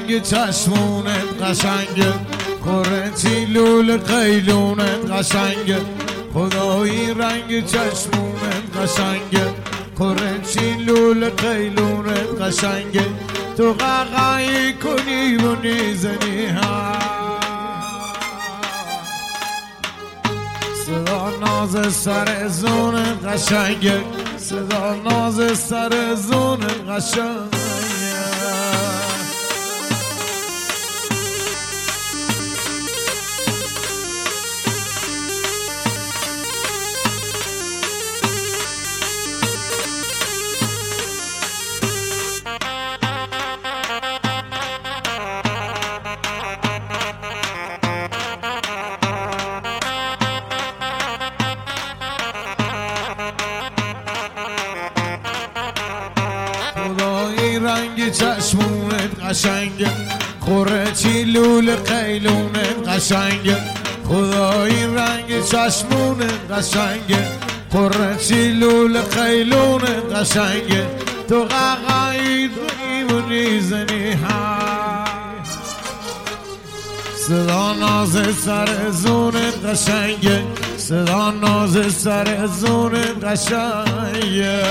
رنگ چشمونت قشنگه، خورتی لول قیلونت قشنگه. خدایی رنگ چشمونت قشنگه، خورتی لول قیلونت قشنگه. تو قاقایی کنی و نیزنی ها، صدا ناز سر زونت قشنگه، صدا ناز سر زونت قشنگه. رنگ چشمونت قشنگه، خورتی لول قیلونت قشنگه. خدایی رنگ چشمونت قشنگه، خورتی لول قیلونت قشنگه. تو قاقایی کنی و نیزنی ها، صدا ناز سر زونت قشنگه، صدا ناز سر زونت قشنگه.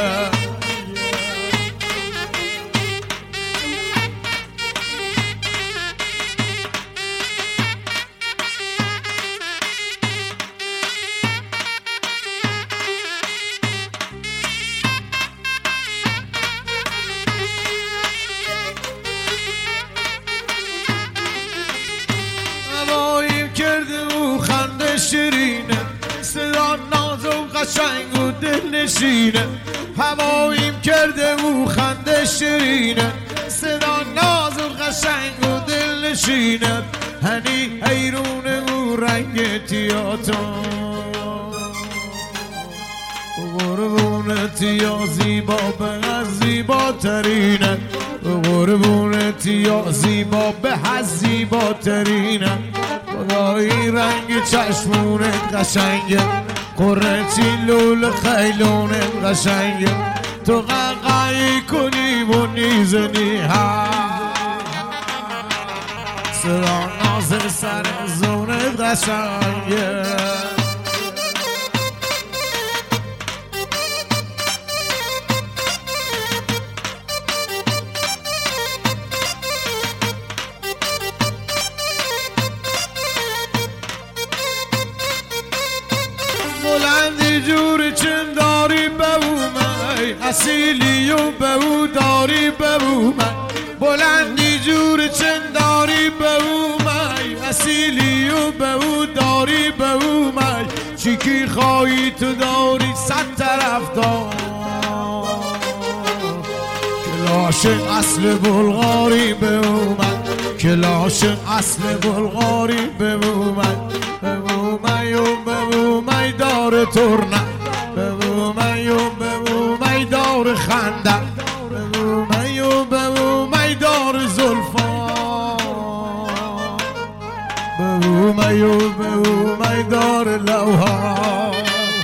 کرده و خنده شیرینه، صدا ناز و قشنگ و دل نشینه. هواییم کرده و خنده شیرینه، صدا ناز و قشنگ و دل نشینه. هنی حیرونه و رنگ تیاتون، قربونت یا زیبا به زیباترینه، قربونت یا زیبا به زیباترینه. خدایی رنگ چشمونت قشنگه، قرتی لول خیلونت قشنگه. تو قاقایی کنی و نیزنی ها، صدا ناز سر زونت قشنگه. بلندی جور چند داری ببومه، اصیلی و بهو داری ببومه. بلندی جور چند داری ببومه، اصیلی و بهو داری ببومه. چیکی خواهی تو داری 100 طرف دار، کلاش اصل بلغاری ببومه، کلاش اصل بلغاری ببومه. ببومه و ببومه دار ترنه، ببومه و ببومه دار خنده، ببومه و ببومه دار زلفان، ببومه و ببومه دار لوها.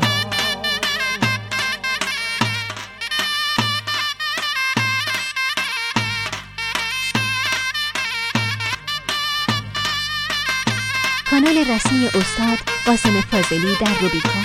کانال رسمی استاد قاسم فاضلی در روبیکا.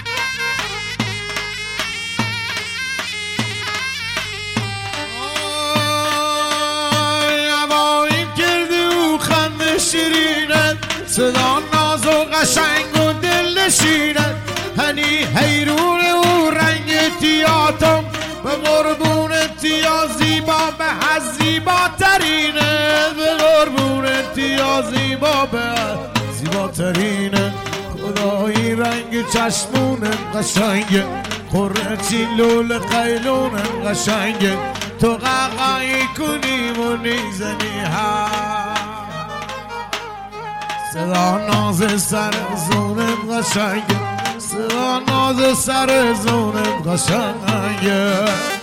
هواییم کرده و خنده شیرینت، صدا ناز و قشنگ و دل نشینت. هنی حیرونه و رنگ تیاتم، به قربونت یا زیبا به زیباترینه، به قربونت یا زیبا به زیباترینه. خدایی رنگ چشمونت قشنگه، خورتی لول قیلونت قشنگه. تو قاقایی کنی و نیزنی ها، صدا ناز سر زونت قشنگه، صدا ناز سر زونت قشنگه.